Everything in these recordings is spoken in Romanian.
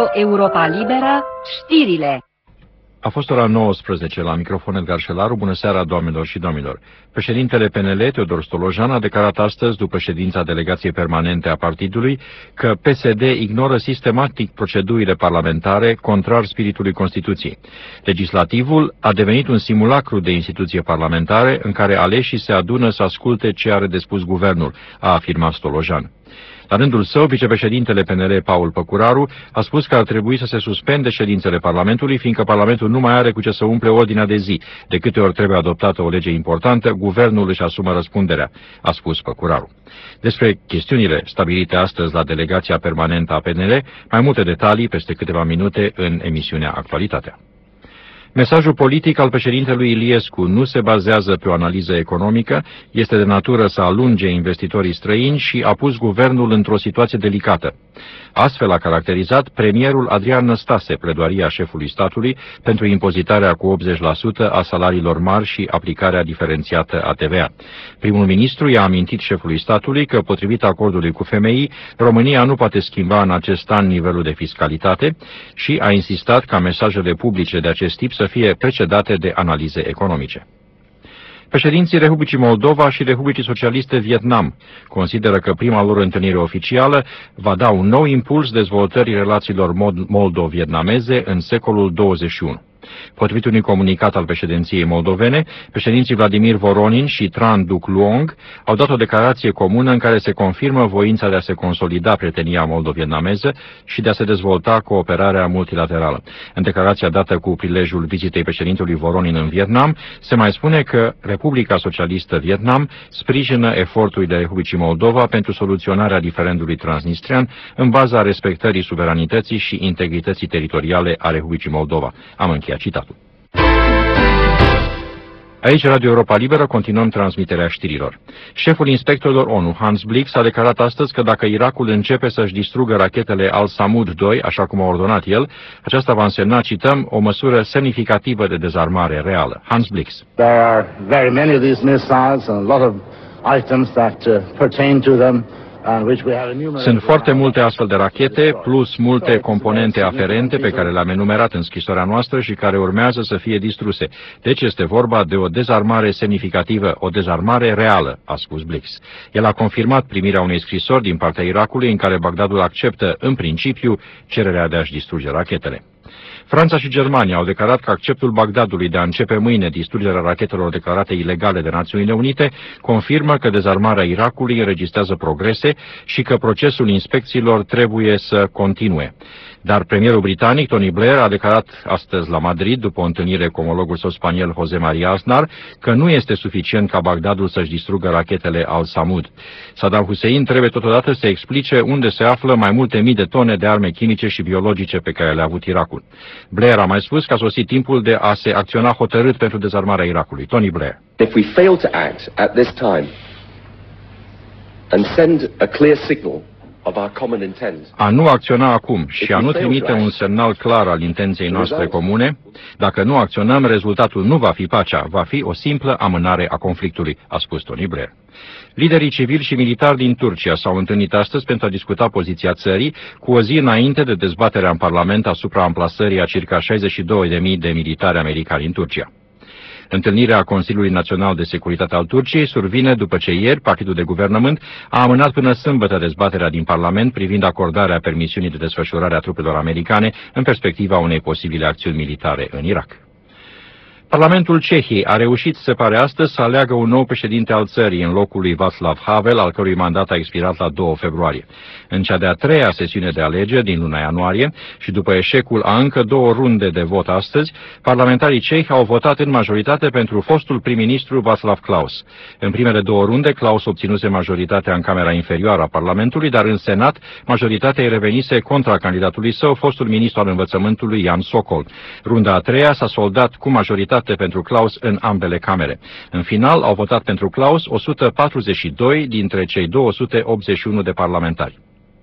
Europa Liberă, știrile. A fost ora 19 la microfon Edgar Șelaru. Bună seara, doamnelor și domnilor. Președintele PNL, Teodor Stolojan, a declarat astăzi, după ședința delegației permanente a partidului, că PSD ignoră sistematic procedurile parlamentare, contrar spiritului Constituției. Legislativul a devenit un simulacru de instituție parlamentare în care aleșii se adună să asculte ce are de spus guvernul, a afirmat Stolojan. La rândul său, vicepreședintele PNL, Paul Păcuraru, a spus că ar trebui să se suspende ședințele Parlamentului, fiindcă Parlamentul nu mai are cu ce să umple ordinea de zi. De câte ori trebuie adoptată o lege importantă, guvernul își asumă răspunderea, a spus Păcuraru. Despre chestiunile stabilite astăzi la delegația permanentă a PNL, mai multe detalii peste câteva minute în emisiunea Actualitatea. Mesajul politic al președintelui Iliescu nu se bazează pe o analiză economică, este de natură să alunge investitorii străini și a pus guvernul într-o situație delicată. Astfel a caracterizat premierul Adrian Năstase pledoaria șefului statului pentru impozitarea cu 80% a salariilor mari și aplicarea diferențiată a TVA. Primul ministru i-a amintit șefului statului că, potrivit acordului cu FMI, România nu poate schimba în acest an nivelul de fiscalitate și a insistat ca mesajele publice de acest tip să fie precedate de analize economice. Președinții Republicii Moldova și Republicii Socialiste Vietnam consideră că prima lor întâlnire oficială va da un nou impuls dezvoltării relațiilor moldo-vietnameze în secolul 21. Potrivit unui comunicat al președinției moldovene, președinții Vladimir Voronin și Tran Duc Luong au dat o declarație comună în care se confirmă voința de a se consolida prietenia moldo-vietnameză și de a se dezvolta cooperarea multilaterală. În declarația dată cu prilejul vizitei președintelui Voronin în Vietnam, se mai spune că Republica Socialistă Vietnam sprijină eforturile Republicii Moldova pentru soluționarea diferendului transnistrian în baza respectării suveranității și integrității teritoriale a Republicii Moldova. Am încheiat citatul. Aici, Radio Europa Liberă, continuăm transmiterea știrilor. Șeful inspectorilor ONU, Hans Blix, a declarat astăzi că dacă Irakul începe să-și distrugă rachetele Al-Samud 2, așa cum a ordonat el, aceasta va însemna, cităm, o măsură semnificativă de dezarmare reală. Hans Blix. There are very many of these missiles and a lot of items that pertain to them. Sunt foarte multe astfel de rachete, plus multe componente aferente pe care le-am enumerat în scrisoarea noastră și care urmează să fie distruse. Deci este vorba de o dezarmare semnificativă, o dezarmare reală, a spus Blix. El a confirmat primirea unei scrisori din partea Irakului în care Bagdadul acceptă, în principiu, cererea de a-și distruge rachetele. Franța și Germania au declarat că acceptul Bagdadului de a începe mâine distrugerea rachetelor declarate ilegale de Națiunile Unite confirmă că dezarmarea Irakului înregistrează progrese și că procesul inspecțiilor trebuie să continue. Dar premierul britanic, Tony Blair, a declarat astăzi la Madrid, după o întâlnire cu omologul său spaniol José María Aznar, că nu este suficient ca Bagdadul să-și distrugă rachetele Al-Samud. Saddam Hussein trebuie totodată să explice unde se află mai multe mii de tone de arme chimice și biologice pe care le-a avut Irakul. Blair a mai spus că a sosit timpul de a se acționa hotărât pentru dezarmarea Irakului. Tony Blair. If we fail to act at this time and send a clear signal of our common intent, a nu acționa acum și a nu trimite un semnal clar al intenției noastre comune, dacă nu acționăm, rezultatul nu va fi pacea, va fi o simplă amânare a conflictului, a spus Tony Blair. Liderii civili și militari din Turcia s-au întâlnit astăzi pentru a discuta poziția țării, cu o zi înainte de dezbaterea în Parlament asupra amplasării a circa 62.000 de militari americani în Turcia. Întâlnirea Consiliului Național de Securitate al Turciei survine după ce ieri partidul de guvernământ a amânat până sâmbătă dezbaterea din Parlament privind acordarea permisiunii de desfășurare a trupelor americane în perspectiva unei posibile acțiuni militare în Irak. Parlamentul Cehiei a reușit, se pare astăzi, să aleagă un nou președinte al țării în locul lui Václav Havel, al cărui mandat a expirat la 2 februarie. În cea de-a treia sesiune de alegeri din luna ianuarie și după eșecul a încă 2 runde de vot astăzi, parlamentarii cehi au votat în majoritate pentru fostul prim-ministru Václav Klaus. În primele 2 runde, Klaus obținuse majoritatea în camera inferioară a Parlamentului, dar în Senat majoritatea îi revenise contra candidatului său, fostul ministru al învățământului Jan Sokol. Runda a treia s-a soldat cu majoritate pentru Klaus în ambele camere. În final au votat pentru Klaus 142 dintre cei 281 de parlamentari.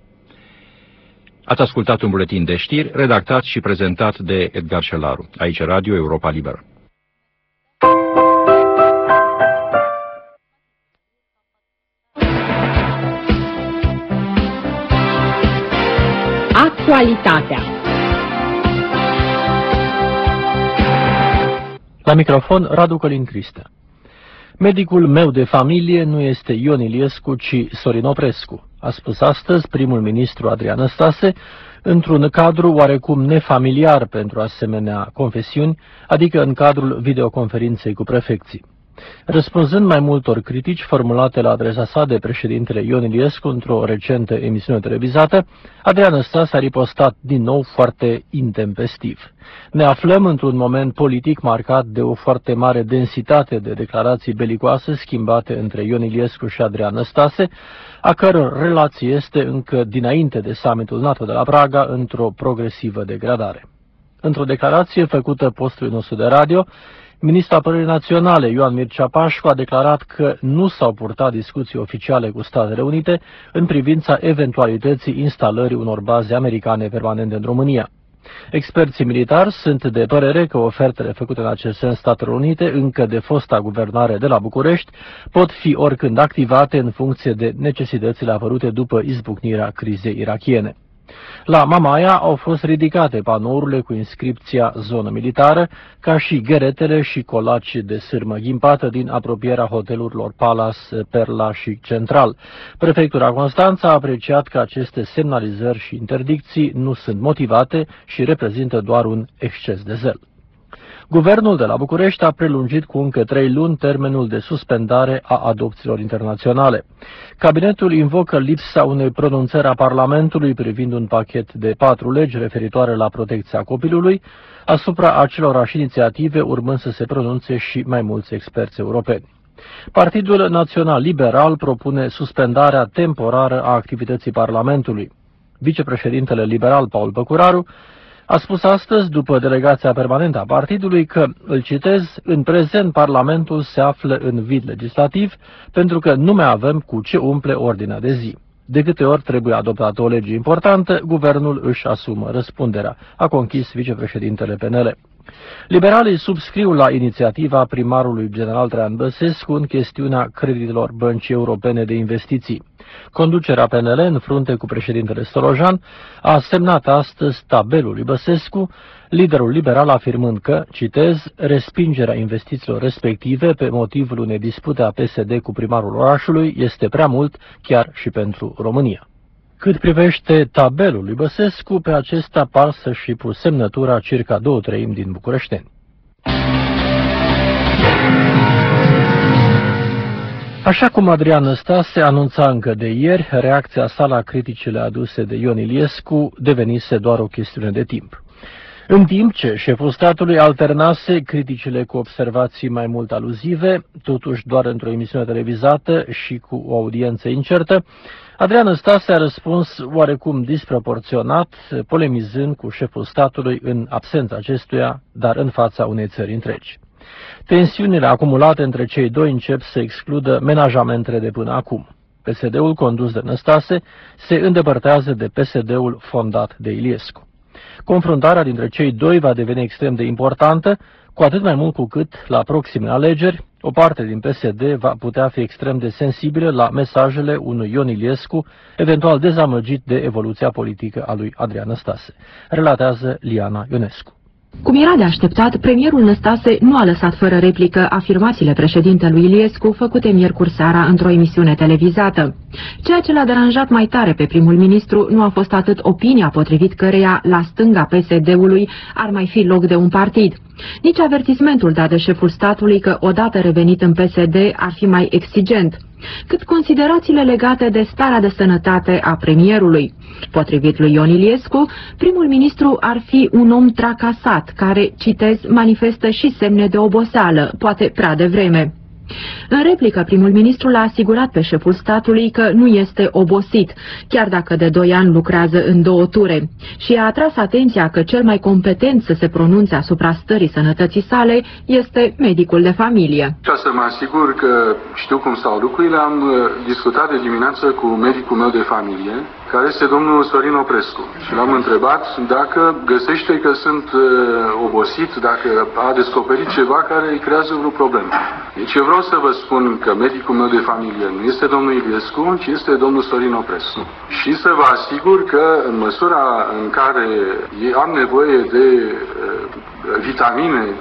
Ați ascultat un buletin de știri redactat și prezentat de Edgar Șelaru. Aici Radio Europa Liberă. Actualitatea. La microfon, Radu Călin Cristea. Medicul meu de familie nu este Ion Iliescu, ci Sorin Oprescu, a spus astăzi primul ministru Adrian Năstase, într-un cadru oarecum nefamiliar pentru asemenea confesiuni, adică în cadrul videoconferinței cu prefecții. Răspunzând mai multor critici formulate la adresa sa de președintele Ion Iliescu într-o recentă emisiune televizată, Adrian Năstase a ripostat din nou foarte intempestiv. Ne aflăm într-un moment politic marcat de o foarte mare densitate de declarații belicoase schimbate între Ion Iliescu și Adrian Năstase, a căror relație este încă dinainte de summitul NATO de la Praga într-o progresivă degradare. Într-o declarație făcută postului nostru de radio, Ministrul Apărării Naționale, Ioan Mircea Pașcu, a declarat că nu s-au purtat discuții oficiale cu Statele Unite în privința eventualității instalării unor baze americane permanente în România. Experții militari sunt de părere că ofertele făcute în acest sens Statelor Unite, încă de fosta guvernare de la București, pot fi oricând activate în funcție de necesitățile apărute după izbucnirea crizei irakiene. La Mamaia au fost ridicate panourile cu inscripția zonă militară, ca și gheretele și colaci de sârmă ghimpată din apropierea hotelurilor Palace, Perla și Central. Prefectura Constanța a apreciat că aceste semnalizări și interdicții nu sunt motivate și reprezintă doar un exces de zel. Guvernul de la București a prelungit cu încă 3 luni termenul de suspendare a adopțiilor internaționale. Cabinetul invocă lipsa unei pronunțări a Parlamentului privind un pachet de 4 legi referitoare la protecția copilului, asupra acelorași inițiative urmând să se pronunțe și mai mulți experți europeni. Partidul Național Liberal propune suspendarea temporară a activității Parlamentului. Vicepreședintele liberal Paul Păcuraru a spus astăzi, după delegația permanentă a partidului, că, îl citez, în prezent Parlamentul se află în vid legislativ pentru că nu mai avem cu ce umple ordinea de zi. De câte ori trebuie adoptată o lege importantă, guvernul își asumă răspunderea, a conchis vicepreședintele PNL. Liberalii subscriu la inițiativa primarului general Traian Băsescu în chestiunea creditelor Băncii Europene de Investiții. Conducerea PNL, în frunte cu președintele Stolojan, a semnat astăzi tabelul lui Băsescu, liderul liberal afirmând că, citez, respingerea investițiilor respective pe motivul unei dispute a PSD cu primarul orașului este prea mult chiar și pentru România. Cât privește tabelul lui Băsescu, pe acesta par să-și fi pus semnătura circa 2/3 din bucureșteni. Așa cum Adrian Năstase anunța încă de ieri, reacția sa la criticile aduse de Ion Iliescu devenise doar o chestiune de timp. În timp ce șeful statului alternase criticile cu observații mai mult aluzive, totuși doar într-o emisiune televizată și cu o audiență incertă, Adrian Năstase a răspuns oarecum disproporționat, polemizând cu șeful statului în absența acestuia, dar în fața unei țări întregi. Tensiunile acumulate între cei doi încep să excludă menajamentele de până acum. PSD-ul condus de Năstase se îndepărtează de PSD-ul fondat de Iliescu. Confruntarea dintre cei doi va deveni extrem de importantă, cu atât mai mult cu cât, la proximele alegeri, o parte din PSD va putea fi extrem de sensibilă la mesajele unui Ion Iliescu, eventual dezamăgit de evoluția politică a lui Adrian Năstase, relatează Liana Ionescu. Cum era de așteptat, premierul Năstase nu a lăsat fără replică afirmațiile președintelui Iliescu făcute miercuri seara într-o emisiune televizată. Ceea ce l-a deranjat mai tare pe primul ministru nu a fost atât opinia potrivit căreia la stânga PSD-ului ar mai fi loc de un partid, nici avertismentul dat de șeful statului că odată revenit în PSD ar fi mai exigent, cât considerațiile legate de starea de sănătate a premierului. Potrivit lui Ion Iliescu, primul ministru ar fi un om tracasat, care, citez, manifestă și semne de oboseală, poate prea devreme. În replică, primul ministru l-a asigurat pe șeful statului că nu este obosit, chiar dacă de 2 ani lucrează în 2 ture, și a atras atenția că cel mai competent să se pronunțe asupra stării sănătății sale este medicul de familie. Ca să mă asigur că știu cum stau lucrurile, am discutat de dimineață cu medicul meu de familie, care este domnul Sorin Oprescu, și l-am întrebat dacă găsește că sunt obosit, dacă a descoperit ceva care îi creează vreo problemă. Deci eu vreau să vă spun că medicul meu de familie nu este domnul Iliescu, ci este domnul Sorin Oprescu. Și să vă asigur că în măsura în care am nevoie de vitamine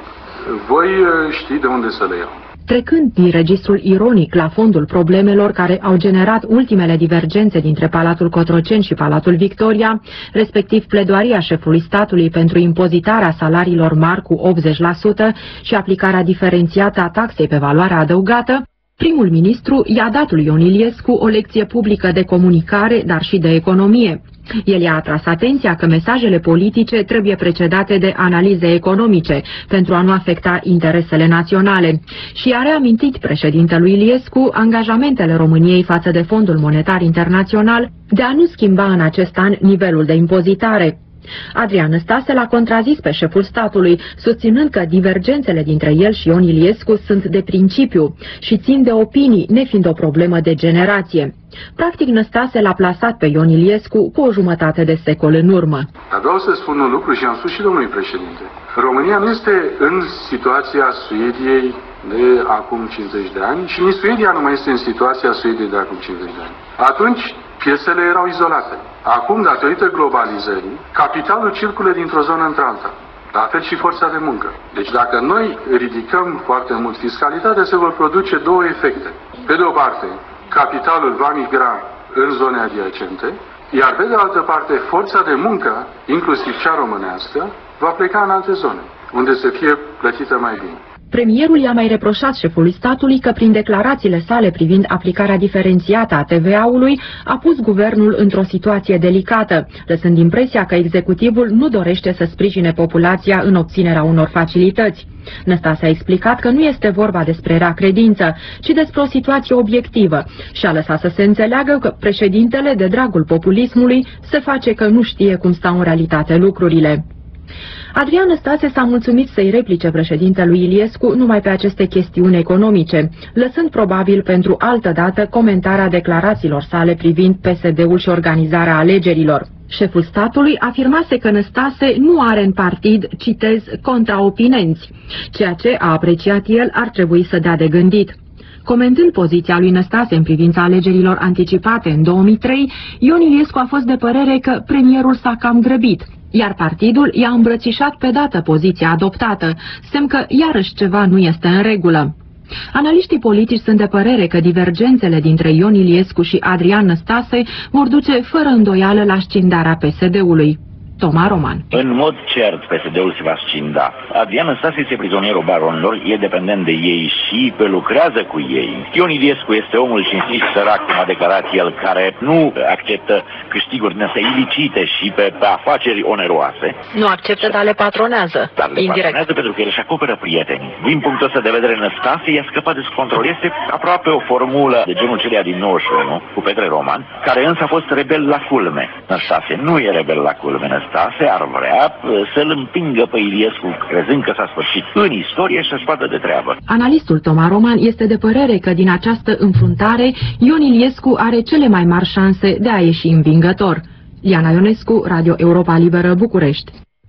voi ști de unde să le iau. Trecând din registrul ironic la fondul problemelor care au generat ultimele divergențe dintre Palatul Cotroceni și Palatul Victoria, respectiv pledoaria șefului statului pentru impozitarea salariilor mari cu 80% și aplicarea diferențiată a taxei pe valoarea adăugată, primul ministru i-a dat lui Ion Iliescu o lecție publică de comunicare, dar și de economie. El i-a atras atenția că mesajele politice trebuie precedate de analize economice pentru a nu afecta interesele naționale și a reamintit președintelui Iliescu angajamentele României față de Fondul Monetar Internațional de a nu schimba în acest an nivelul de impozitare. Adrian Năstase l-a contrazis pe șeful statului, susținând că divergențele dintre el și Ion Iliescu sunt de principiu și țin de opinii, nefiind o problemă de generație. Practic, Năstase l-a plasat pe Ion Iliescu cu o jumătate de secol în urmă. Dar vreau să spun un lucru și am spus și domnului președinte. România nu este în situația Suediei de acum 50 de ani și nici Suedia nu mai este în situația Suediei de acum 50 de ani. Atunci, piețele erau izolate. Acum, datorită globalizării, capitalul circulă dintr-o zonă într-alta. La fel și forța de muncă. Deci dacă noi ridicăm foarte mult fiscalitatea, se vor produce două efecte. Pe de o parte, capitalul va migra în zone adiacente, iar pe de altă parte, forța de muncă, inclusiv cea românească, va pleca în alte zone, unde să fie plătită mai bine. Premierul i-a mai reproșat șefului statului că prin declarațiile sale privind aplicarea diferențiată a TVA-ului a pus guvernul într-o situație delicată, lăsând impresia că executivul nu dorește să sprijine populația în obținerea unor facilități. Năstase a explicat că nu este vorba despre rea credință, ci despre o situație obiectivă și a lăsat să se înțeleagă că președintele, de dragul populismului, se face că nu știe cum stau în realitate lucrurile. Adrian Năstase s-a mulțumit să-i replice președintelui Iliescu numai pe aceste chestiuni economice, lăsând probabil pentru altă dată comentarea declarațiilor sale privind PSD-ul și organizarea alegerilor. Șeful statului afirmase că Năstase nu are în partid, citez, contraopinenți, ceea ce, a apreciat el, ar trebui să dea de gândit. Comentând poziția lui Năstase în privința alegerilor anticipate în 2003, Ion Iliescu a fost de părere că premierul s-a cam grăbit, iar partidul i-a îmbrățișat pe dată poziția adoptată, semn că iarăși ceva nu este în regulă. Analiștii politici sunt de părere că divergențele dintre Ion Iliescu și Adrian Năstase vor duce fără îndoială la scindarea PSD-ului. Toma Roman. În mod cert, PSD-ul se va scinda. Adrian Năstase este prizonierul baronilor, e dependent de ei și lucrează cu ei. Ion Iliescu este omul cinstit și sărac, cum a declarat el, care nu acceptă câștiguri din astea ilicite și pe afaceri oneroase. Nu acceptă, dar le patronează. Dar le patronează pentru că el își acoperă prietenii. Din punctul ăsta de vedere, Năstase i-a scăpat de sub control. Este aproape o formulă de genul celea din 91, cu Petre Roman, care însă a fost rebel la culme. Năstase nu e rebel la culme. Năstase ar vrea să-l împingă pe Iliescu, crezând că s-a sfârșit în istorie și să-și vadă de treabă. Analistul Toma Roman este de părere că din această înfruntare, Ion Iliescu are cele mai mari șanse de a ieși învingător. Liana Ionescu, Radio Europa Liberă, București.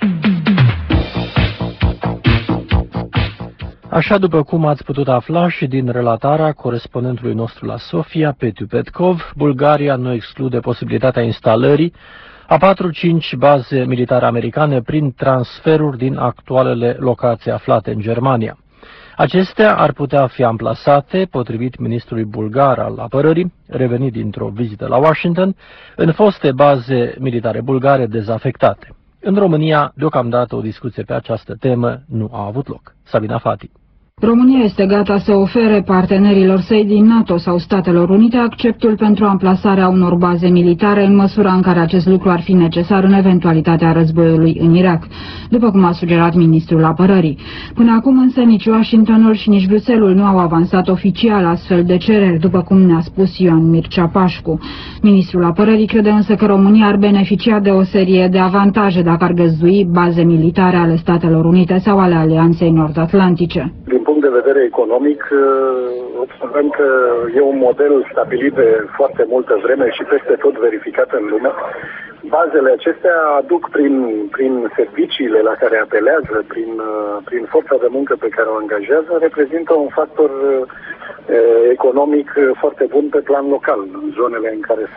Așa după cum ați putut afla și din relatarea corespondentului nostru la Sofia, Petiu Petkov, Bulgaria nu exclude posibilitatea instalării a 4-5 baze militare americane prin transferuri din actualele locații aflate în Germania. Acestea ar putea fi amplasate, potrivit ministrului bulgar al apărării, revenit dintr-o vizită la Washington, în foste baze militare bulgare dezafectate. În România, deocamdată, o discuție pe această temă nu a avut loc. Sabina Fati. România este gata să ofere partenerilor săi din NATO sau Statelor Unite acceptul pentru amplasarea unor baze militare în măsura în care acest lucru ar fi necesar în eventualitatea războiului în Irak, după cum a sugerat ministrul apărării. Până acum însă nici Washingtonul și nici Bruxelles nu au avansat oficial astfel de cereri, după cum ne-a spus Ioan Mircea Pașcu. Ministrul apărării crede însă că România ar beneficia de o serie de avantaje dacă ar găzdui baze militare ale Statelor Unite sau ale Alianței Nord-Atlantice. Din punct de vedere economic, observăm că e un model stabilit de foarte multă vreme și peste tot verificat în lume. Bazele acestea aduc prin serviciile la care apelează, prin forța de muncă pe care o angajează, reprezintă un factor economic foarte bun pe plan local, în zonele în care se află.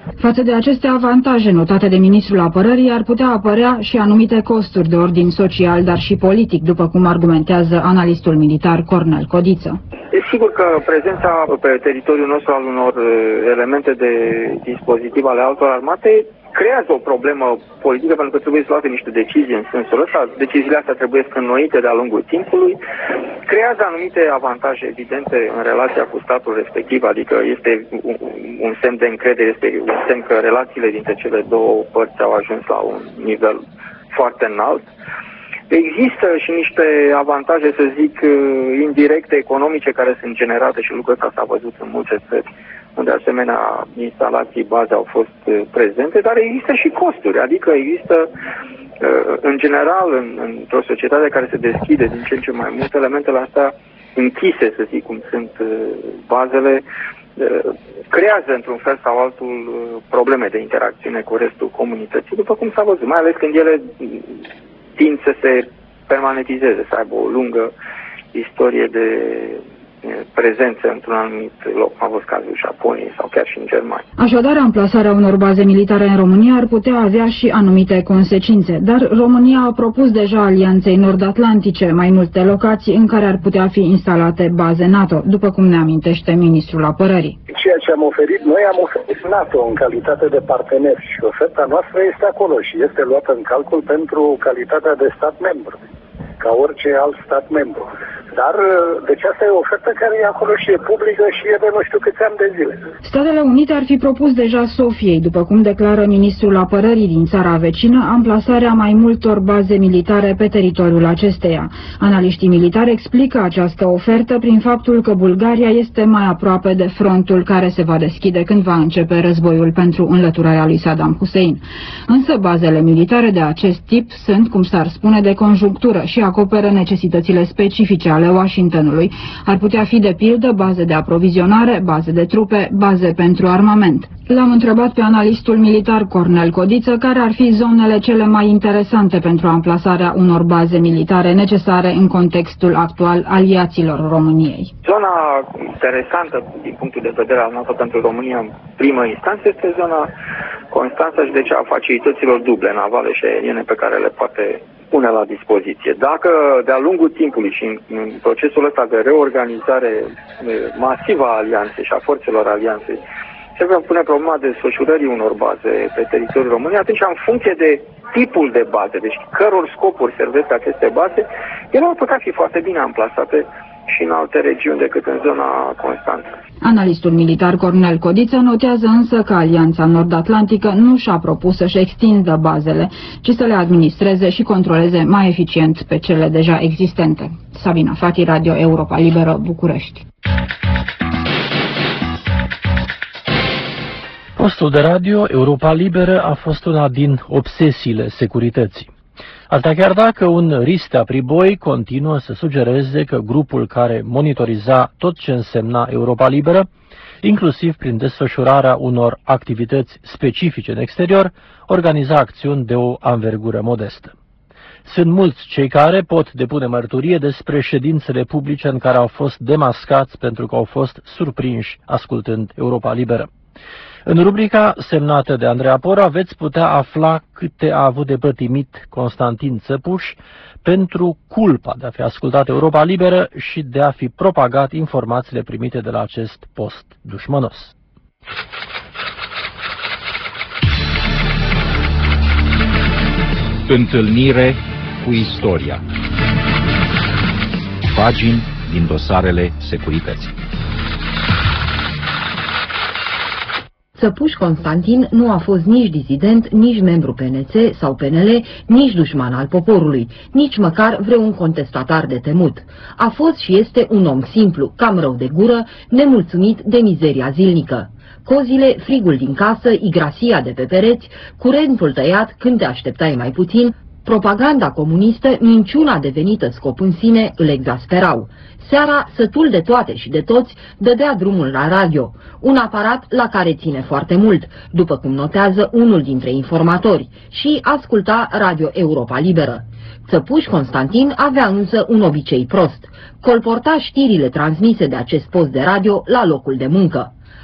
Față de aceste avantaje notate de ministrul apărării, ar putea apărea și anumite costuri de ordin social, dar și politic, după cum argumentează analistul militar Cornel Codiță. E sigur că prezența pe teritoriul nostru al unor elemente de dispozitiv ale altor armate creează o problemă politică, pentru că trebuie să luate niște decizii în sensul ăsta. Deciziile astea trebuie înnoite de-a lungul timpului. Creează anumite avantaje evidente în relația cu statul respectiv, adică este un semn de încredere, este un semn că relațiile dintre cele două părți au ajuns la un nivel foarte înalt. Există și niște avantaje, să zic, indirecte, economice, care sunt generate și lucrul ăsta s-a văzut în multe țări, unde asemenea instalații baze au fost prezente, dar există și costuri, adică există, în general, într-o societate care se deschide din ce în ce mai mult, elementele astea închise, să zic, cum sunt bazele, creează într-un fel sau altul probleme de interacțiune cu restul comunității, după cum s-a văzut, mai ales când ele tind să se permanentizeze, să aibă o lungă istorie de prezență într-un anumit loc, cum a fost cazul Japoniei sau chiar și în Germania. Așadar, amplasarea unor baze militare în România ar putea avea și anumite consecințe, dar România a propus deja Alianței Nord-Atlantice mai multe locații în care ar putea fi instalate baze NATO, după cum ne amintește ministrul apărării. Ceea ce am oferit noi, am oferit NATO în calitate de partener și oferta noastră este acolo și este luată în calcul pentru calitatea de stat membru, ca orice alt stat membru. Dar, deci asta e o ofertă care e acolo și e publică și e de nu știu câți ani de zile. Statele Unite ar fi propus deja Sofiei, după cum declară ministrul apărării din țara vecină, amplasarea mai multor baze militare pe teritoriul acesteia. Analiștii militari explică această ofertă prin faptul că Bulgaria este mai aproape de frontul care se va deschide când va începe războiul pentru înlăturarea lui Saddam Hussein. Însă bazele militare de acest tip sunt, cum s-ar spune, de conjunctură și acoperă necesitățile specifice ale Washingtonului. Ar putea fi de pildă baze de aprovizionare, baze de trupe, baze pentru armament. L-am întrebat pe analistul militar Cornel Codiță care ar fi zonele cele mai interesante pentru amplasarea unor baze militare necesare în contextul actual aliaților României. Zona interesantă din punctul de vedere al NATO pentru România în primă instanță este zona Constanța și deci a facilităților duble navale și aeriene pe care le poate pune la dispoziție. Dacă de-a lungul timpului și în procesul ăsta de reorganizare masivă a alianței și a forțelor alianței se va pune problema desfășurării unor baze pe teritoriul României, atunci în funcție de tipul de baze, deci căror scopuri servesc aceste baze, ele ar putea fi foarte bine amplasate și în alte regiuni decât în zona Constanța. Analistul militar Cornel Codiță notează însă că Alianța Nord-Atlantică nu și-a propus să-și extindă bazele, ci să le administreze și controleze mai eficient pe cele deja existente. Sabina Fati, Radio Europa Liberă, București. Postul de radio Europa Liberă a fost una din obsesiile securității. Asta chiar dacă un Ristea Priboi continuă să sugereze că grupul care monitoriza tot ce însemna Europa Liberă, inclusiv prin desfășurarea unor activități specifice în exterior, organiza acțiuni de o anvergură modestă. Sunt mulți cei care pot depune mărturie despre ședințele publice în care au fost demascați pentru că au fost surprinși ascultând Europa Liberă. În rubrica semnată de Andreea Pora veți putea afla câte a avut de pătimit Constantin Țăpuș pentru culpa de a fi ascultat Europa Liberă și de a fi propagat informațiile primite de la acest post dușmănos. Întâlnire cu istoria. Pagini din dosarele securității. Țăpuș Constantin nu a fost nici dizident, nici membru PNC sau PNL, nici dușman al poporului, nici măcar vreun contestatar de temut. A fost și este un om simplu, cam rău de gură, nemulțumit de mizeria zilnică. Cozile, frigul din casă, igrasia de pe pereți, curentul tăiat când te așteptai mai puțin, propaganda comunistă, minciuna devenită scop în sine, îl exasperau. Seara, sătul de toate și de toți, dădea drumul la radio, un aparat la care ține foarte mult, după cum notează unul dintre informatori, și asculta Radio Europa Liberă. Țăpuș Constantin avea însă un obicei prost, colporta știrile transmise de acest post de radio la locul de muncă.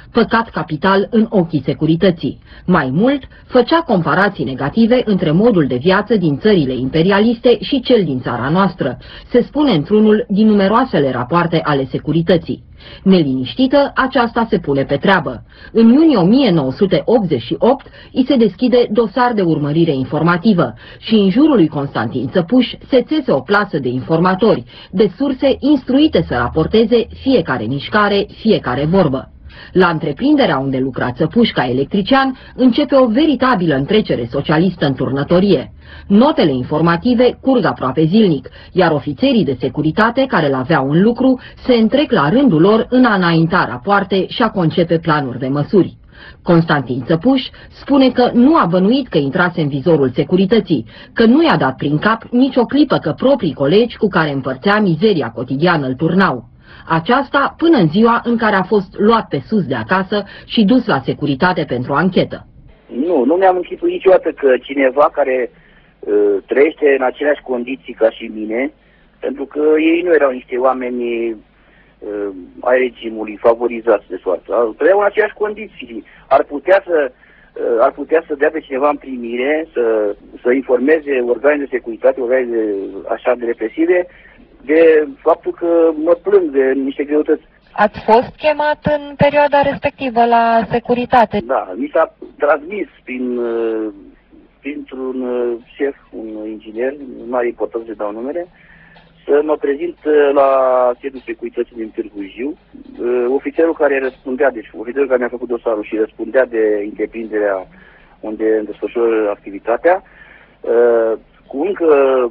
păcat capital în ochii securității. Mai mult, făcea comparații negative între modul de viață din țările imperialiste și cel din țara noastră, se spune într-unul din numeroasele rapoarte ale securității. Neliniștită, aceasta se pune pe treabă. În iunie 1988 îi se deschide dosar de urmărire informativă și în jurul lui Constantin Țăpuș se țese o plasă de informatori, de surse instruite să raporteze fiecare mișcare, fiecare vorbă. La întreprinderea unde lucra Țăpuș ca electrician începe o veritabilă întrecere socialistă în turnătorie. Notele informative curg aproape zilnic, iar ofițerii de securitate care îl aveau în lucru se întrec la rândul lor în a înainta rapoarte și a concepe planuri de măsuri. Constantin Țăpuș spune că nu a bănuit că intrase în vizorul securității, că nu i-a dat prin cap nicio clipă că proprii colegi cu care împărțea mizeria cotidiană îl turnau. Aceasta până în ziua în care a fost luat pe sus de acasă și dus la securitate pentru anchetă. Nu mi-am închipuit niciodată că cineva care trăiește în aceleași condiții ca și mine, pentru că ei nu erau niște oameni ai regimului favorizați de soartă, trăiau în aceleași condiții. Ar putea să dea pe cineva în primire, să informeze organele de securitate, organele așa de represive, de faptul că mă plâng de niște greutăți. Ați fost chemat în perioada respectivă la securitate? Da, mi s-a transmis printr-un șef, un inginer, nu are importanță să dau numele, să mă prezint la sediul securității din Târgu Jiu. Ofițerul care răspundea, deci ofițerul care mi-a făcut dosarul și răspundea de întreprinderea unde îmi desfășură activitatea, cu încă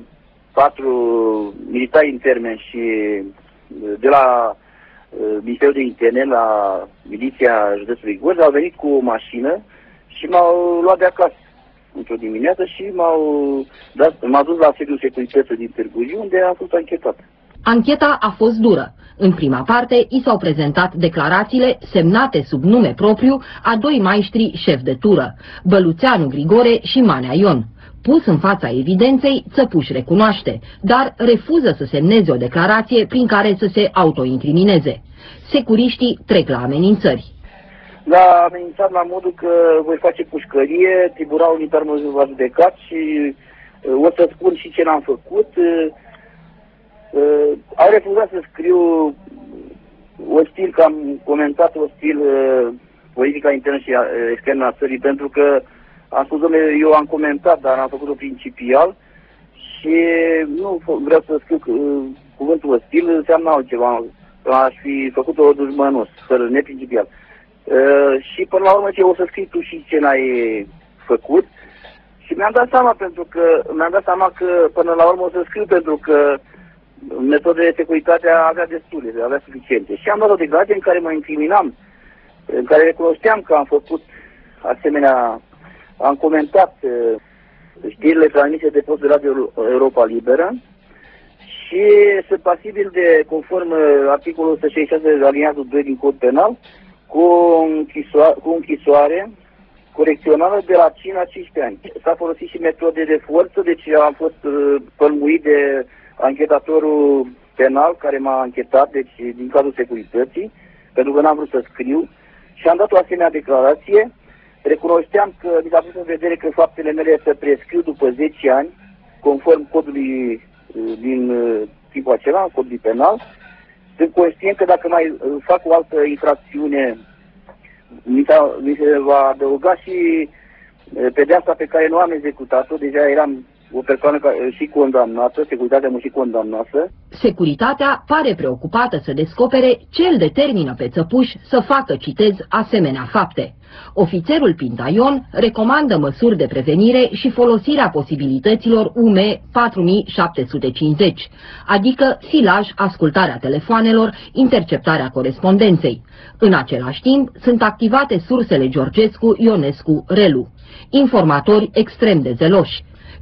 4 militari interni și de la Ministerul de Interne la miliția județului Gorj au venit cu o mașină și m-au luat de acasă într-o dimineață și m-au dus la sediul securității din Târgu Jiu, unde am fost anchetat. Ancheta a fost dură. În prima parte, i s-au prezentat declarațiile semnate sub nume propriu a 2 maestri șef de tură, Băluțeanu Grigore și Manea Ion. Pus în fața evidenței, Țăpuș recunoaște, dar refuză să semneze o declarație prin care să se autoincrimineze. Securiștii trec la amenințări. L-a amenințat la modul că voi face pușcărie, tribunalul militar mă va judecat și o să spun și ce n-am făcut. Au refuzat să scriu ostil, că am comentat ostil politica internă și externă a țării, pentru că am spus, domnule, eu am comentat, dar am făcut-o principial și nu vreau să scriu cuvântul ostil, înseamnă altceva. Aș fi făcut-o dușmănos, fără neprincipial. Și până la urmă ce o să scrii tu și ce n-ai făcut. Și mi-am dat seama că până la urmă o să scriu, pentru că metodele de securitate avea destule, avea suficiente. Și am dat o declarație în care mă incriminam, în care recunoșteam că am făcut asemenea. Am comentat știrile transmise de post de Radio Europa Liberă și sunt pasibil de, conform articolul 166 aliniatul 2 din Cod Penal, cu închisoare corecțională de la 5 la 15 ani. S-a folosit și metode de forță, deci am fost pălmuit de anchetatorul penal care m-a anchetat, deci din cadrul securității, pentru că n-am vrut să scriu și am dat o asemenea declarație. Recunoșteam că mi s-a pus în vedere că faptele mele se prescriu după 10 ani, conform codului din tipul acela, codului penal. Sunt conștient că dacă mai fac o altă infracțiune, mi se va adăuga și pedeapsa pe care nu am executat-o. Deja eram o persoană și condamnată, securitatea mă și condamnată. Securitatea pare preocupată să descopere ce îl determină pe Țăpuș să facă, citez, asemenea fapte. Ofițerul Pintaion recomandă măsuri de prevenire și folosirea posibilităților UME 4750, adică filaj, ascultarea telefoanelor, interceptarea corespondenței. În același timp, sunt activate sursele Georgescu, Ionescu, Relu, informatori extrem de zeloși.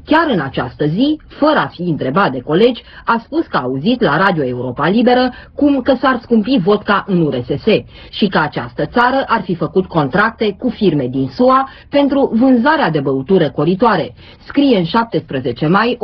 Chiar în această zi, fără a fi întrebat de colegi, a spus că a auzit la Radio Europa Liberă cum că s-ar scumpi vodka în URSS și că această țară ar fi făcut contracte cu firme din SUA pentru vânzarea de băutură coritoare. Scrie în 17 mai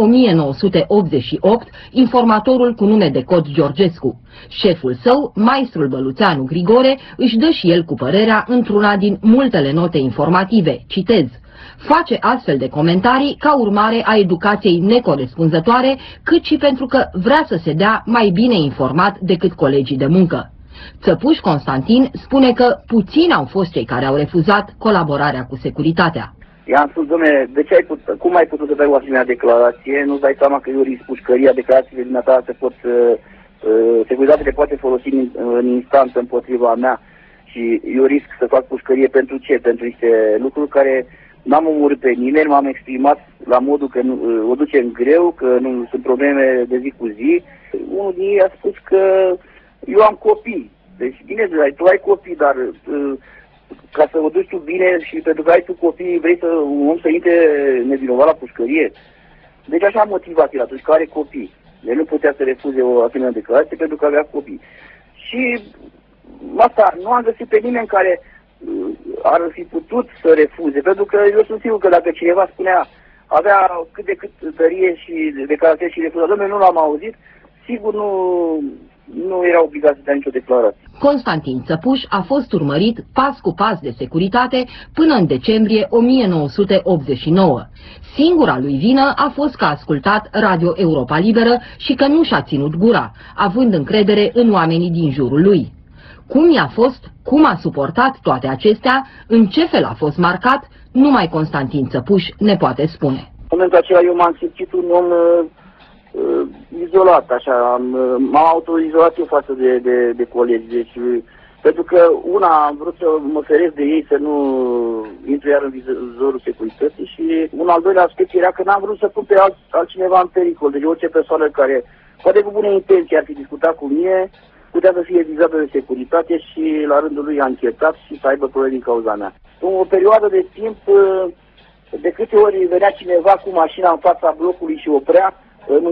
1988 informatorul cu nume de cod Georgescu. Șeful său, maestrul Băluțeanu Grigore, își dă și el cu părerea într-una din multele note informative. Citez: face astfel de comentarii ca urmare a educației necorespunzătoare, cât și pentru că vrea să se dea mai bine informat decât colegii de muncă. Țăpuș Constantin spune că puțini au fost cei care au refuzat colaborarea cu securitatea. I-am spus, dom'le, cum ai putut să dai o asemenea declarație? Nu-ți dai seama că eu risc pușcăria, declarațiile din ta se pot, securitatea le poate folosi în instanță împotriva mea și eu risc să fac pușcărie pentru ce? Pentru niște lucruri care n-am omorât pe nimeni, m-am exprimat la modul că o ducem greu, că nu sunt probleme de zi cu zi. Unul din ei a spus că eu am copii. Deci, bine, tu ai copii, dar ca să o duci tu bine și pentru că ai tu copii, vrei să un om să intre nevinovat la pușcărie? Deci așa a motivat el atunci, că are copii. El nu putea să refuze o asemenea declarație pentru că avea copii. Și asta, nu am găsit pe nimeni care ar fi putut să refuze, pentru că eu sunt sigur că dacă cineva spunea, avea cât de cât tărie și declarație și refuza, dom'le, nu l-am auzit, sigur nu era obligat să dea nicio declarație. Constantin Țăpuș a fost urmărit pas cu pas de securitate până în decembrie 1989. Singura lui vină a fost că a ascultat Radio Europa Liberă și că nu și-a ținut gura, având încredere în oamenii din jurul lui. Cum i-a fost, cum a suportat toate acestea, în ce fel a fost marcat, numai Constantin Țăpuș ne poate spune. În momentul acela eu m-am simțit un om izolat, așa, m-am autoizolat eu față de colegi, deci, pentru că am vrut să mă feresc de ei, să nu intru iar în vizorul securității și un al doilea aspect era că n-am vrut să pun pe altcineva în pericol, deci orice persoană care, poate cu bune intenții, ar fi discutat cu mine, putea să fie vizată de securitate și la rândul lui a închetat și să aibă probleme din cauza mea. În o perioadă de timp, de câte ori venea cineva cu mașina în fața blocului și oprea, îmi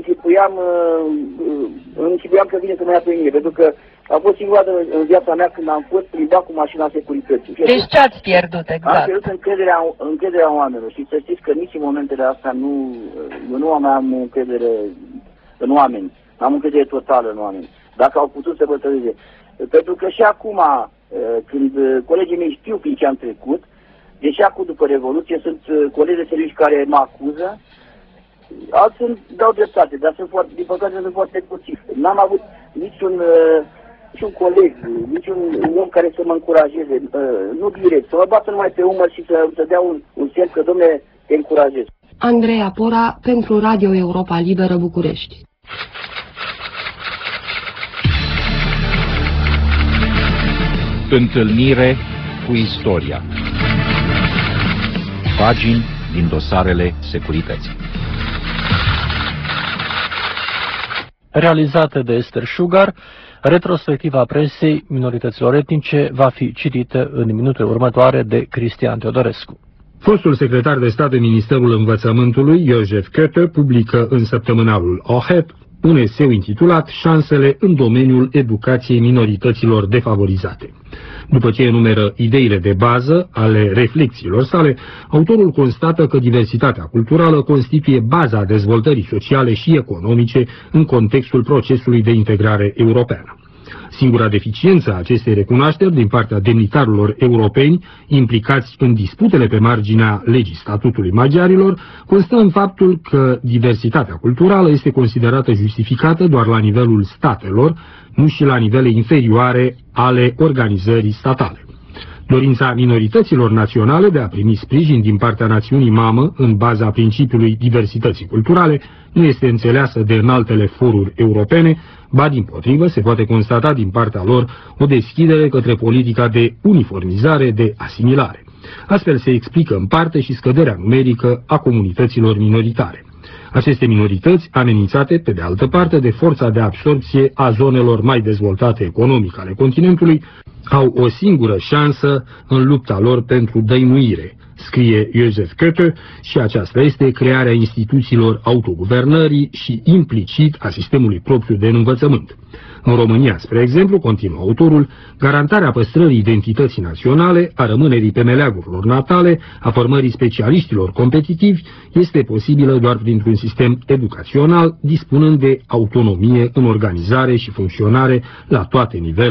închipuiam că vine să mă ia pe mine, pentru că a fost singura dată în viața mea când am fost plimbat cu mașina securității. Deci ce ați pierdut exact? Am pierdut încrederea oamenilor și să știți că nici în momentele astea nu am încredere în oameni, am încredere totală în oameni. Dacă au putut să bătălize. Pentru că și acum, când colegii mei știu prin ce am trecut, deși acum după Revoluție sunt colegi de servici care mă acuză, alții îmi dau dreptate, dar din păcate sunt foarte puțini. N-am avut niciun coleg, niciun om care să mă încurajeze, nu direct, să mă bată numai pe umăr și să dea un semn că, dom'le, te încurajez. Andreea Pora pentru Radio Europa Liberă București. Întâlnire cu istoria. Pagini din dosarele securității. Realizată de Esther Sugar, retrospectiva presei minorităților etnice va fi citită în minutele următoare de Cristian Teodorescu. Fostul secretar de stat în Ministerul Învățământului, Josef Kötte, publică în săptămânalul OHEP un eseu intitulat Șansele în domeniul educației minorităților defavorizate. După ce enumeră ideile de bază ale reflexiilor sale, autorul constată că diversitatea culturală constituie baza dezvoltării sociale și economice în contextul procesului de integrare europeană. Singura deficiență a acestei recunoașteri din partea demnitarilor europeni implicați în disputele pe marginea legii statutului maghiarilor constă în faptul că diversitatea culturală este considerată justificată doar la nivelul statelor, nu și la nivele inferioare ale organizării statale. Dorința minorităților naționale de a primi sprijin din partea națiunii mamă în baza principiului diversității culturale nu este înțeleasă de înaltele foruri europene, ba dimpotrivă se poate constata din partea lor o deschidere către politica de uniformizare, de asimilare. Astfel se explică în parte și scăderea numerică a comunităților minoritare. Aceste minorități, amenințate pe de altă parte de forța de absorbție a zonelor mai dezvoltate economic ale continentului, au o singură șansă în lupta lor pentru dăinuire, scrie Joseph Köthe, și aceasta este crearea instituțiilor autoguvernării și implicit a sistemului propriu de învățământ. În România, spre exemplu, continuă autorul, garantarea păstrării identității naționale, a rămânerii pe meleagurilor natale, a formării specialiștilor competitivi, este posibilă doar printr-un sistem educațional, dispunând de autonomie în organizare și funcționare la toate nivelurile.